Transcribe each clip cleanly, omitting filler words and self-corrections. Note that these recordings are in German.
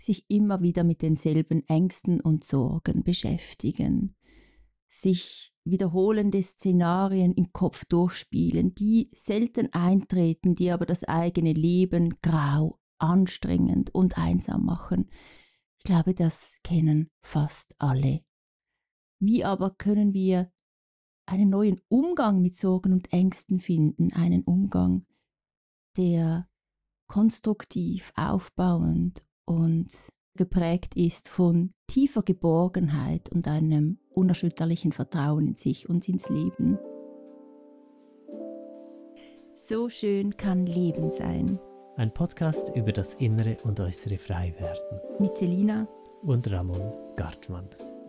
sich immer wieder mit denselben Ängsten und Sorgen beschäftigen, sich wiederholende Szenarien im Kopf durchspielen, die selten eintreten, die aber das eigene Leben grau, anstrengend und einsam machen. Ich glaube, das kennen fast alle. Wie aber können wir einen neuen Umgang mit Sorgen und Ängsten finden, einen Umgang, der konstruktiv, aufbauend und geprägt ist von tiefer Geborgenheit und einem unerschütterlichen Vertrauen in sich und ins Leben. So schön kann Leben sein. Ein Podcast über das innere und äußere Freiwerden. Mit Selina und Ramon Gartmann.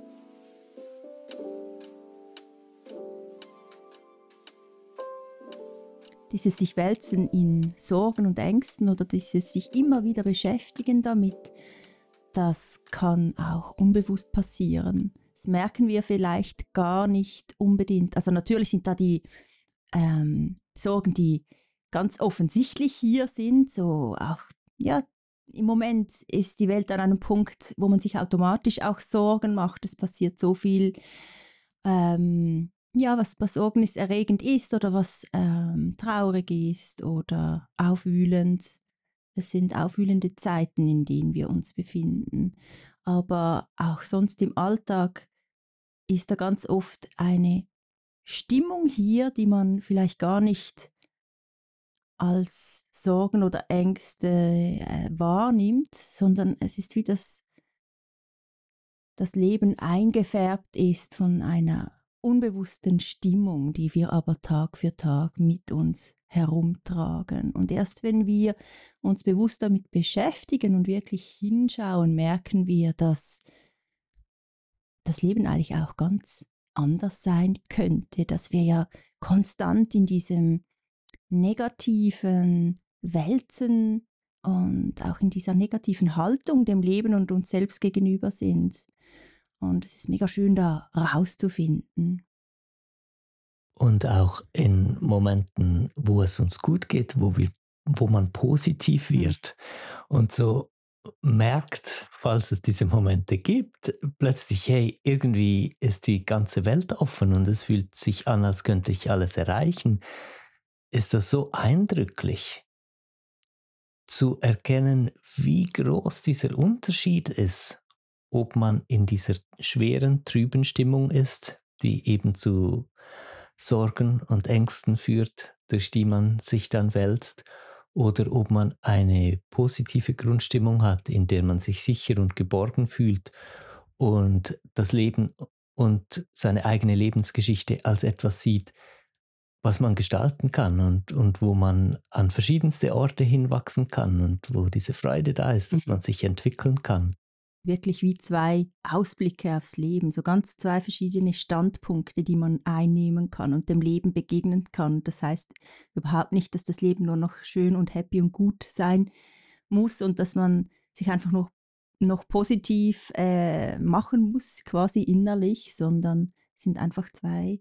Dieses sich wälzen in Sorgen und Ängsten oder dieses sich immer wieder beschäftigen damit, das kann auch unbewusst passieren. Das merken wir vielleicht gar nicht unbedingt. Also natürlich sind da die Sorgen, die ganz offensichtlich hier sind. So auch, ja, im Moment ist die Welt an einem Punkt, wo man sich automatisch auch Sorgen macht. Es passiert so viel, was besorgniserregend ist oder was traurig ist oder aufwühlend. Es sind aufwühlende Zeiten, in denen wir uns befinden. Aber auch sonst im Alltag ist da ganz oft eine Stimmung hier, die man vielleicht gar nicht als Sorgen oder Ängste wahrnimmt, sondern es ist wie das Leben eingefärbt ist von einer unbewussten Stimmung, die wir aber Tag für Tag mit uns herumtragen. Und erst wenn wir uns bewusst damit beschäftigen und wirklich hinschauen, merken wir, dass das Leben eigentlich auch ganz anders sein könnte, dass wir ja konstant in diesem negativen Wälzen und auch in dieser negativen Haltung dem Leben und uns selbst gegenüber sind. Und es ist mega schön, da rauszufinden. Und auch in Momenten, wo es uns gut geht, wo man positiv wird und so merkt, falls es diese Momente gibt, plötzlich, hey, irgendwie ist die ganze Welt offen und es fühlt sich an, als könnte ich alles erreichen, ist das so eindrücklich zu erkennen, wie groß dieser Unterschied ist, ob man in dieser schweren, trüben Stimmung ist, die eben zu Sorgen und Ängsten führt, durch die man sich dann wälzt, oder ob man eine positive Grundstimmung hat, in der man sich sicher und geborgen fühlt und das Leben und seine eigene Lebensgeschichte als etwas sieht, was man gestalten kann und wo man an verschiedenste Orte hinwachsen kann und wo diese Freude da ist, dass man sich entwickeln kann. Wirklich wie zwei Ausblicke aufs Leben, so ganz zwei verschiedene Standpunkte, die man einnehmen kann und dem Leben begegnen kann. Das heißt überhaupt nicht, dass das Leben nur noch schön und happy und gut sein muss und dass man sich einfach noch positiv machen muss, quasi innerlich, sondern es sind einfach zwei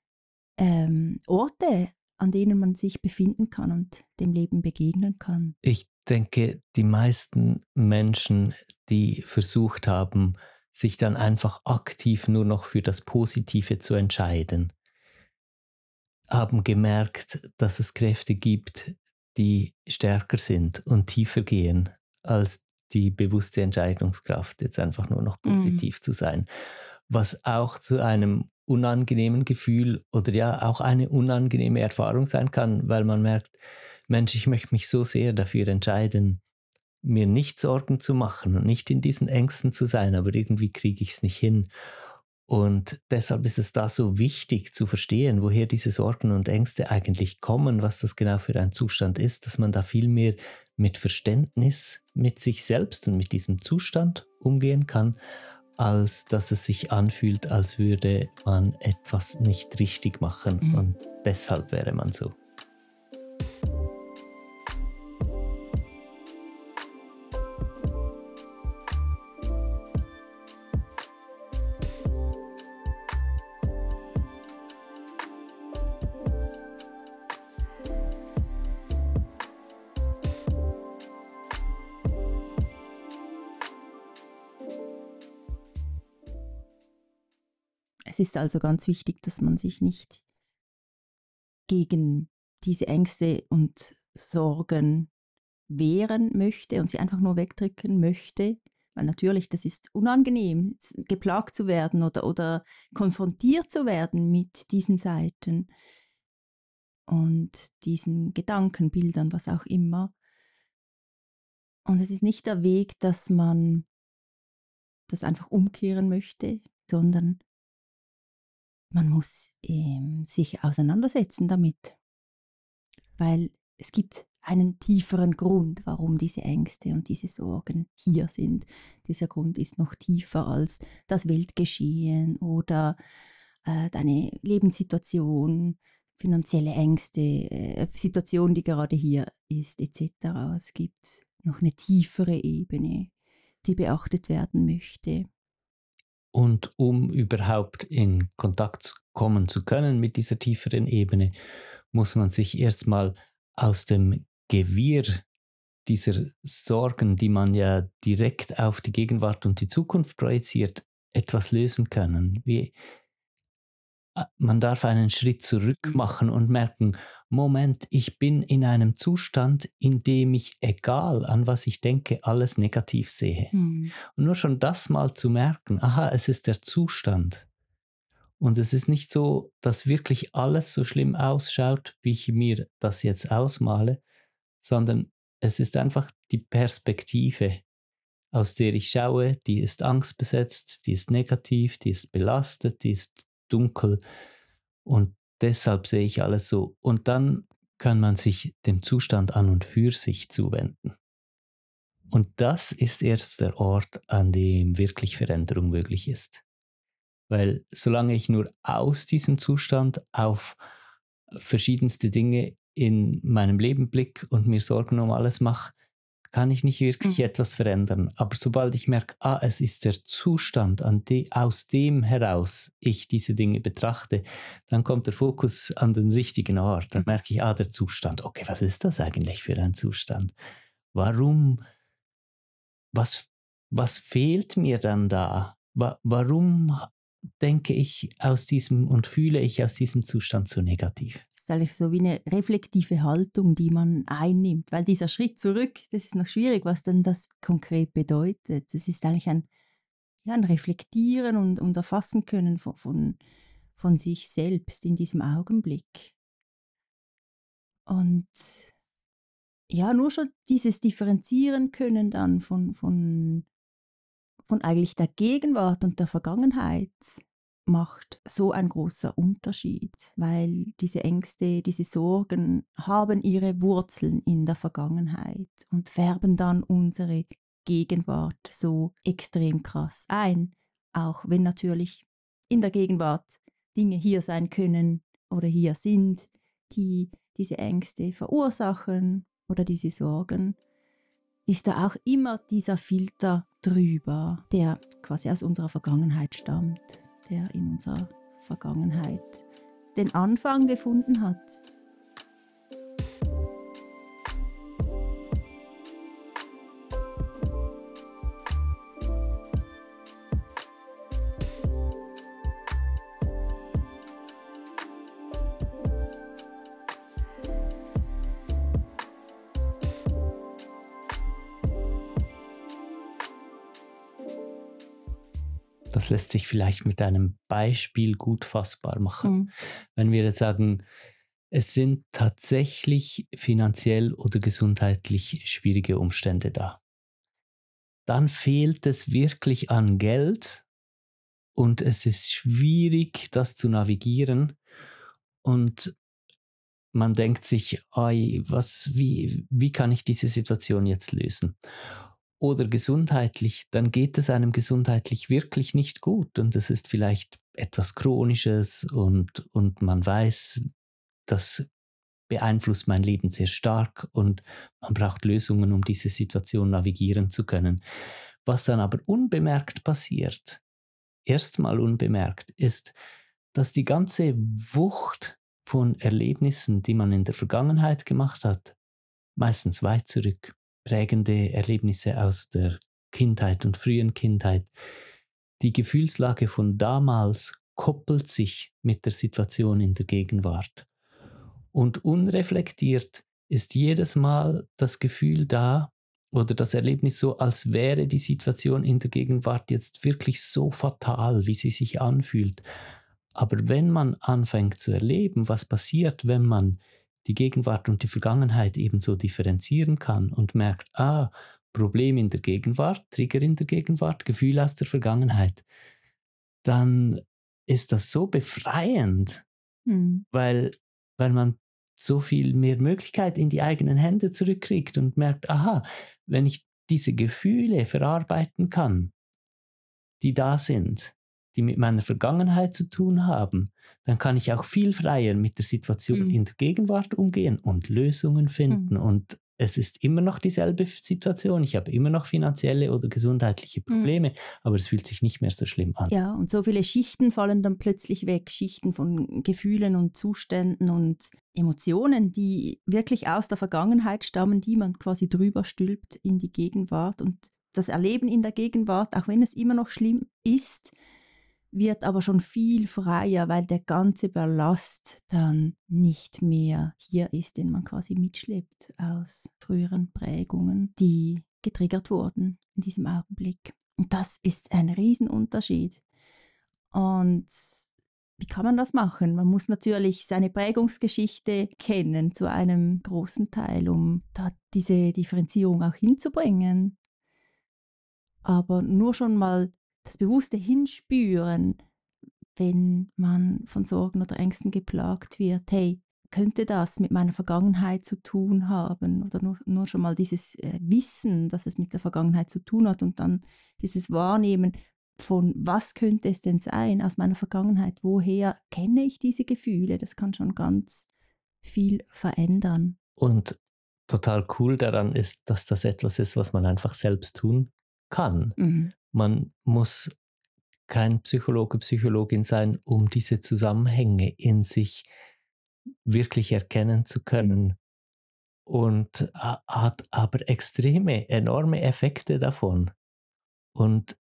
Orte, an denen man sich befinden kann und dem Leben begegnen kann. Ich denke, die meisten Menschen, die versucht haben, sich dann einfach aktiv nur noch für das Positive zu entscheiden, haben gemerkt, dass es Kräfte gibt, die stärker sind und tiefer gehen als die bewusste Entscheidungskraft, jetzt einfach nur noch positiv zu sein. Was auch zu einem unangenehmen Gefühl oder ja auch eine unangenehme Erfahrung sein kann, weil man merkt, Mensch, ich möchte mich so sehr dafür entscheiden, mir nicht Sorgen zu machen und nicht in diesen Ängsten zu sein, aber irgendwie kriege ich es nicht hin. Und deshalb ist es da so wichtig zu verstehen, woher diese Sorgen und Ängste eigentlich kommen, was das genau für ein Zustand ist, dass man da viel mehr mit Verständnis mit sich selbst und mit diesem Zustand umgehen kann, als dass es sich anfühlt, als würde man etwas nicht richtig machen und deshalb wäre man so. Es ist also ganz wichtig, dass man sich nicht gegen diese Ängste und Sorgen wehren möchte und sie einfach nur wegdrücken möchte, weil natürlich, das ist unangenehm, geplagt zu werden oder konfrontiert zu werden mit diesen Seiten und diesen Gedankenbildern, was auch immer. Und es ist nicht der Weg, dass man das einfach umkehren möchte, sondern man muss sich auseinandersetzen damit, weil es gibt einen tieferen Grund, warum diese Ängste und diese Sorgen hier sind. Dieser Grund ist noch tiefer als das Weltgeschehen oder deine Lebenssituation, finanzielle Ängste, Situation, die gerade hier ist, etc. Es gibt noch eine tiefere Ebene, die beachtet werden möchte. Und um überhaupt in Kontakt kommen zu können mit dieser tieferen Ebene, muss man sich erstmal aus dem Gewirr dieser Sorgen, die man ja direkt auf die Gegenwart und die Zukunft projiziert, etwas lösen können. Man darf einen Schritt zurück machen und merken, Moment, ich bin in einem Zustand, in dem ich, egal an was ich denke, alles negativ sehe. Hm. Und nur schon das mal zu merken, aha, es ist der Zustand. Und es ist nicht so, dass wirklich alles so schlimm ausschaut, wie ich mir das jetzt ausmale, sondern es ist einfach die Perspektive, aus der ich schaue, die ist angstbesetzt, die ist negativ, die ist belastet, die ist dunkel und deshalb sehe ich alles so. Und dann kann man sich dem Zustand an und für sich zuwenden. Und das ist erst der Ort, an dem wirklich Veränderung möglich ist. Weil solange ich nur aus diesem Zustand auf verschiedenste Dinge in meinem Leben blicke und mir Sorgen um alles mache, kann ich nicht wirklich etwas verändern. Aber sobald ich merke, es ist der Zustand, aus dem heraus ich diese Dinge betrachte, dann kommt der Fokus an den richtigen Ort. Dann merke ich, der Zustand, okay, was ist das eigentlich für ein Zustand? Warum, was fehlt mir dann da? Warum denke ich aus diesem und fühle ich aus diesem Zustand so negativ? Das ist eigentlich so wie eine reflektive Haltung, die man einnimmt, weil dieser Schritt zurück, das ist noch schwierig, was denn das konkret bedeutet. Das ist eigentlich ein Reflektieren und Erfassen können von sich selbst in diesem Augenblick. Und ja, nur schon dieses Differenzieren können dann von eigentlich der Gegenwart und der Vergangenheit macht so ein großer Unterschied, weil diese Ängste, diese Sorgen haben ihre Wurzeln in der Vergangenheit und färben dann unsere Gegenwart so extrem krass ein, auch wenn natürlich in der Gegenwart Dinge hier sein können oder hier sind, die diese Ängste verursachen oder diese Sorgen, ist da auch immer dieser Filter drüber, der quasi aus unserer Vergangenheit stammt, der in unserer Vergangenheit den Anfang gefunden hat. Das lässt sich vielleicht mit einem Beispiel gut fassbar machen. Mhm. Wenn wir jetzt sagen, es sind tatsächlich finanziell oder gesundheitlich schwierige Umstände da, dann fehlt es wirklich an Geld und es ist schwierig, das zu navigieren und man denkt sich, ei, wie kann ich diese Situation jetzt lösen? Oder gesundheitlich, dann geht es einem gesundheitlich wirklich nicht gut und es ist vielleicht etwas Chronisches und man weiß, das beeinflusst mein Leben sehr stark und man braucht Lösungen, um diese Situation navigieren zu können. Was dann aber unbemerkt passiert, erstmal unbemerkt, ist, dass die ganze Wucht von Erlebnissen, die man in der Vergangenheit gemacht hat, meistens weit zurück, prägende Erlebnisse aus der Kindheit und frühen Kindheit, die Gefühlslage von damals koppelt sich mit der Situation in der Gegenwart. Und unreflektiert ist jedes Mal das Gefühl da oder das Erlebnis so, als wäre die Situation in der Gegenwart jetzt wirklich so fatal, wie sie sich anfühlt. Aber wenn man anfängt zu erleben, was passiert, wenn man die Gegenwart und die Vergangenheit ebenso differenzieren kann und merkt, Problem in der Gegenwart, Trigger in der Gegenwart, Gefühl aus der Vergangenheit, dann ist das so befreiend, Mhm. weil, weil man so viel mehr Möglichkeit in die eigenen Hände zurückkriegt und merkt, wenn ich diese Gefühle verarbeiten kann, die da sind, die mit meiner Vergangenheit zu tun haben, dann kann ich auch viel freier mit der Situation Mhm. in der Gegenwart umgehen und Lösungen Mhm. finden. Und es ist immer noch dieselbe Situation. Ich habe immer noch finanzielle oder gesundheitliche Mhm. Probleme, aber es fühlt sich nicht mehr so schlimm an. Ja, und so viele Schichten fallen dann plötzlich weg, Schichten von Gefühlen und Zuständen und Emotionen, die wirklich aus der Vergangenheit stammen, die man quasi drüber stülpt in die Gegenwart. Und das Erleben in der Gegenwart, auch wenn es immer noch schlimm ist, wird aber schon viel freier, weil der ganze Ballast dann nicht mehr hier ist, den man quasi mitschleppt aus früheren Prägungen, die getriggert wurden in diesem Augenblick. Und das ist ein Riesenunterschied. Und wie kann man das machen? Man muss natürlich seine Prägungsgeschichte kennen zu einem großen Teil, um da diese Differenzierung auch hinzubringen. Aber nur schon mal das bewusste Hinspüren, wenn man von Sorgen oder Ängsten geplagt wird, hey, könnte das mit meiner Vergangenheit zu tun haben? Oder nur schon mal dieses Wissen, dass es mit der Vergangenheit zu tun hat und dann dieses Wahrnehmen von, was könnte es denn sein aus meiner Vergangenheit? Woher kenne ich diese Gefühle? Das kann schon ganz viel verändern. Und total cool daran ist, dass das etwas ist, was man einfach selbst tun kann. Mhm. Man muss kein Psychologe, Psychologin sein, um diese Zusammenhänge in sich wirklich erkennen zu können und hat aber extreme, enorme Effekte davon und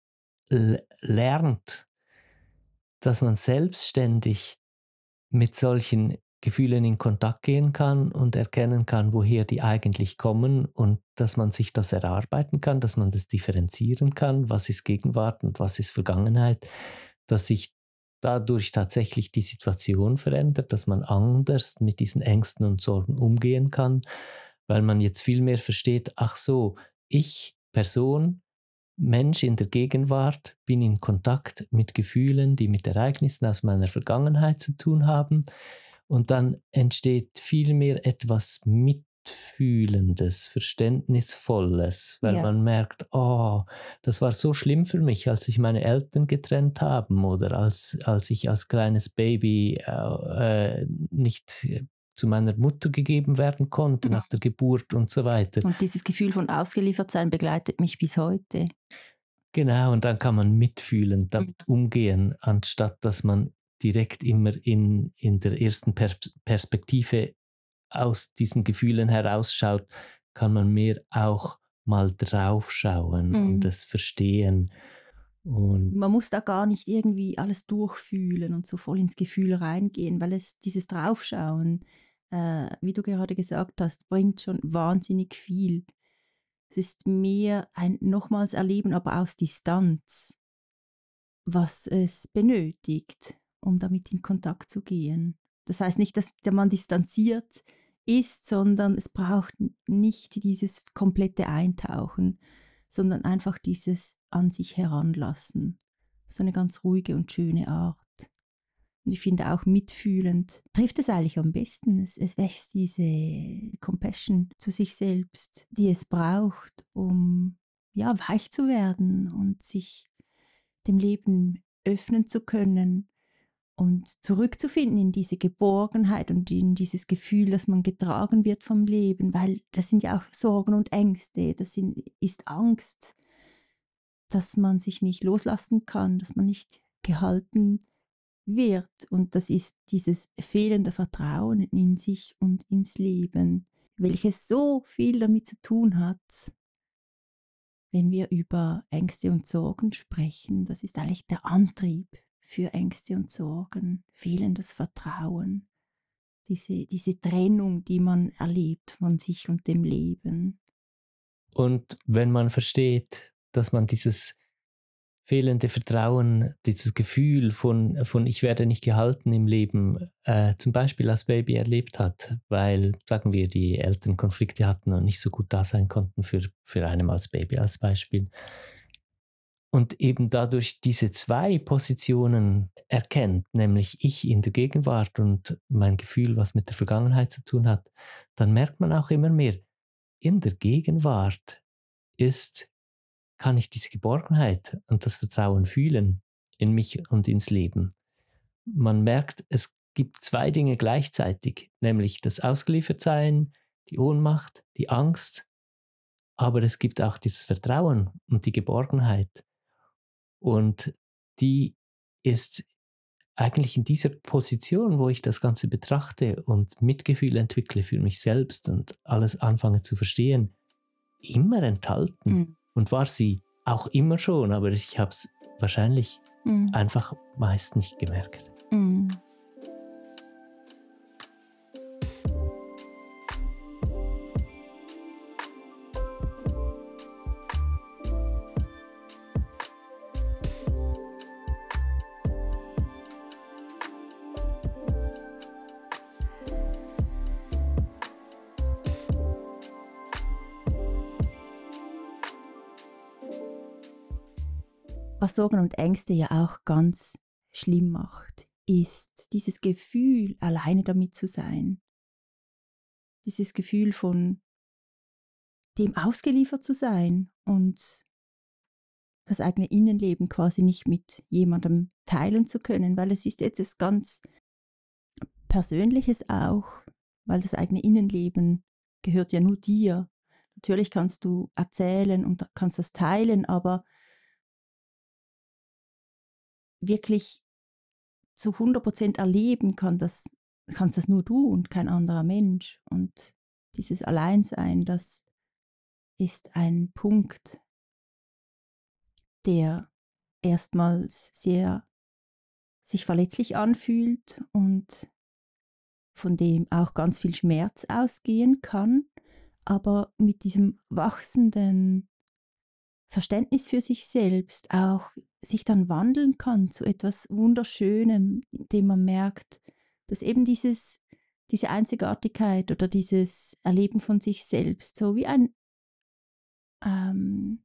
lernt, dass man selbstständig mit solchen Gefühlen in Kontakt gehen kann und erkennen kann, woher die eigentlich kommen und dass man sich das erarbeiten kann, dass man das differenzieren kann, was ist Gegenwart und was ist Vergangenheit, dass sich dadurch tatsächlich die Situation verändert, dass man anders mit diesen Ängsten und Sorgen umgehen kann, weil man jetzt viel mehr versteht, ach so, ich, Person, Mensch in der Gegenwart, bin in Kontakt mit Gefühlen, die mit Ereignissen aus meiner Vergangenheit zu tun haben. Und dann entsteht vielmehr etwas Mitfühlendes, Verständnisvolles, weil Ja. man merkt, das war so schlimm für mich, als sich meine Eltern getrennt haben oder als ich als kleines Baby nicht zu meiner Mutter gegeben werden konnte nach der Geburt und so weiter. Und dieses Gefühl von Ausgeliefertsein begleitet mich bis heute. Genau, und dann kann man mitfühlend damit umgehen, anstatt dass man direkt immer in der ersten Perspektive aus diesen Gefühlen herausschaut, kann man mehr auch mal draufschauen und Mhm. es verstehen. Und Man muss da gar nicht irgendwie alles durchfühlen und so voll ins Gefühl reingehen, weil es dieses Draufschauen, wie du gerade gesagt hast, bringt schon wahnsinnig viel. Es ist mehr ein nochmals Erleben, aber aus Distanz, was es benötigt, um damit in Kontakt zu gehen. Das heißt nicht, dass der Mann distanziert ist, sondern es braucht nicht dieses komplette Eintauchen, sondern einfach dieses an sich heranlassen. So eine ganz ruhige und schöne Art. Und ich finde auch mitfühlend trifft es eigentlich am besten. Es wächst diese Compassion zu sich selbst, die es braucht, um ja, weich zu werden und sich dem Leben öffnen zu können und zurückzufinden in diese Geborgenheit und in dieses Gefühl, dass man getragen wird vom Leben, weil das sind ja auch Sorgen und Ängste, ist Angst, dass man sich nicht loslassen kann, dass man nicht gehalten wird. Und das ist dieses fehlende Vertrauen in sich und ins Leben, welches so viel damit zu tun hat, wenn wir über Ängste und Sorgen sprechen. Das ist eigentlich der Antrieb für Ängste und Sorgen, fehlendes Vertrauen, diese Trennung, die man erlebt von sich und dem Leben. Und wenn man versteht, dass man dieses fehlende Vertrauen, dieses Gefühl von ich werde nicht gehalten im Leben, zum Beispiel als Baby erlebt hat, weil, sagen wir, die Eltern Konflikte hatten und nicht so gut da sein konnten für einen als Baby als Beispiel. Und eben dadurch diese zwei Positionen erkennt, nämlich ich in der Gegenwart und mein Gefühl, was mit der Vergangenheit zu tun hat, dann merkt man auch immer mehr, in der Gegenwart kann ich diese Geborgenheit und das Vertrauen fühlen in mich und ins Leben. Man merkt, es gibt zwei Dinge gleichzeitig, nämlich das Ausgeliefertsein, die Ohnmacht, die Angst, aber es gibt auch dieses Vertrauen und die Geborgenheit. Und die ist eigentlich in dieser Position, wo ich das Ganze betrachte und Mitgefühl entwickle für mich selbst und alles anfange zu verstehen, immer enthalten. Mhm. Und war sie auch immer schon, aber ich habe es wahrscheinlich einfach meist nicht gemerkt. Mhm. Was Sorgen und Ängste ja auch ganz schlimm macht, ist dieses Gefühl, alleine damit zu sein. Dieses Gefühl von dem ausgeliefert zu sein und das eigene Innenleben quasi nicht mit jemandem teilen zu können, weil es ist etwas ganz Persönliches auch, weil das eigene Innenleben gehört ja nur dir. Natürlich kannst du erzählen und kannst das teilen, aber wirklich zu 100% erleben kannst das nur du und kein anderer Mensch. Und dieses Alleinsein, das ist ein Punkt, der erstmals sehr sich verletzlich anfühlt und von dem auch ganz viel Schmerz ausgehen kann, aber mit diesem wachsenden Verständnis für sich selbst auch sich dann wandeln kann zu etwas Wunderschönem, indem man merkt, dass eben diese Einzigartigkeit oder dieses Erleben von sich selbst so wie ein, ähm,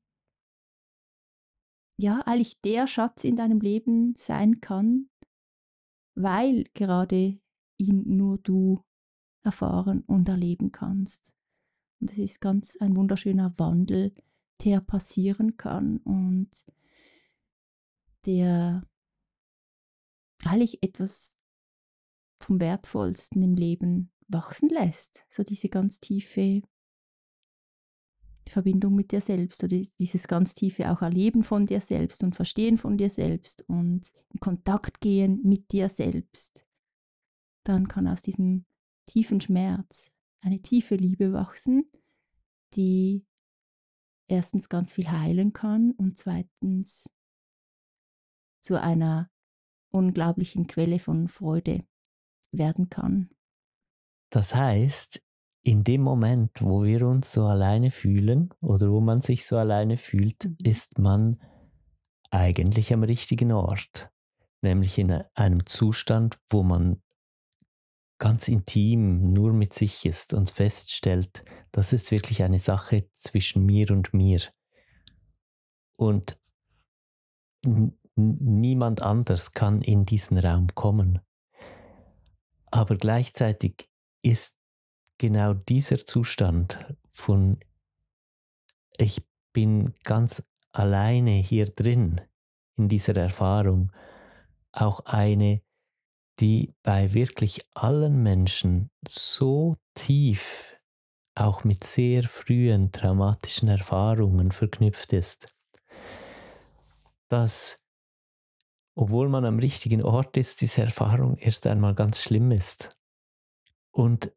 ja, eigentlich der Schatz in deinem Leben sein kann, weil gerade ihn nur du erfahren und erleben kannst. Und das ist ganz ein wunderschöner Wandel, der passieren kann und der eigentlich etwas vom Wertvollsten im Leben wachsen lässt. So diese ganz tiefe Verbindung mit dir selbst oder dieses ganz tiefe auch Erleben von dir selbst und Verstehen von dir selbst und in Kontakt gehen mit dir selbst. Dann kann aus diesem tiefen Schmerz eine tiefe Liebe wachsen, die erstens ganz viel heilen kann und zweitens zu einer unglaublichen Quelle von Freude werden kann. Das heißt, in dem Moment, wo wir uns so alleine fühlen oder wo man sich so alleine fühlt, ist man eigentlich am richtigen Ort, nämlich in einem Zustand, wo man ganz intim nur mit sich ist und feststellt, das ist wirklich eine Sache zwischen mir und mir. Und niemand anders kann in diesen Raum kommen. Aber gleichzeitig ist genau dieser Zustand von ich bin ganz alleine hier drin in dieser Erfahrung auch eine, die bei wirklich allen Menschen so tief auch mit sehr frühen traumatischen Erfahrungen verknüpft ist, dass, obwohl man am richtigen Ort ist, diese Erfahrung erst einmal ganz schlimm ist. Und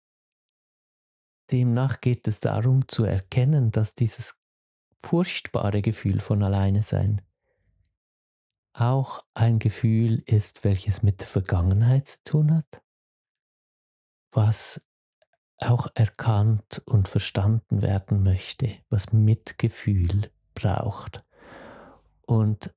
demnach geht es darum zu erkennen, dass dieses furchtbare Gefühl von Alleine sein auch ein Gefühl ist, welches mit der Vergangenheit zu tun hat, was auch erkannt und verstanden werden möchte, was Mitgefühl braucht. Und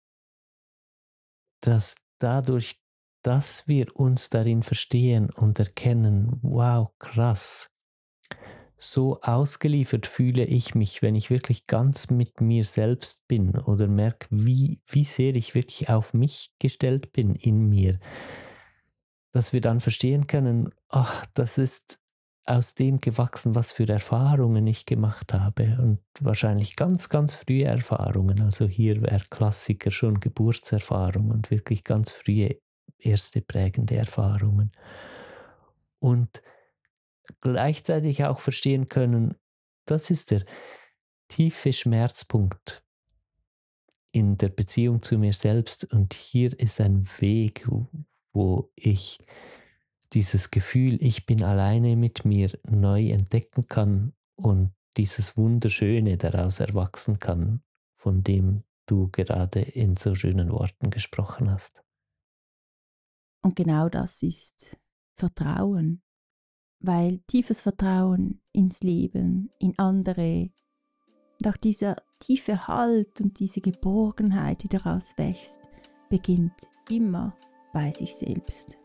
dass dadurch, dass wir uns darin verstehen und erkennen, wow, krass, so ausgeliefert fühle ich mich, wenn ich wirklich ganz mit mir selbst bin oder merke, wie sehr ich wirklich auf mich gestellt bin in mir, dass wir dann verstehen können, ach, das ist aus dem gewachsen, was für Erfahrungen ich gemacht habe und wahrscheinlich ganz, ganz frühe Erfahrungen. Also hier wäre Klassiker schon Geburtserfahrung und wirklich ganz frühe erste prägende Erfahrungen. Und gleichzeitig auch verstehen können, das ist der tiefe Schmerzpunkt in der Beziehung zu mir selbst und hier ist ein Weg, wo ich dieses Gefühl, ich bin alleine mit mir neu entdecken kann und dieses Wunderschöne daraus erwachsen kann, von dem du gerade in so schönen Worten gesprochen hast. Und genau das ist Vertrauen, weil tiefes Vertrauen ins Leben, in andere und auch dieser tiefe Halt und diese Geborgenheit, die daraus wächst, beginnt immer bei sich selbst.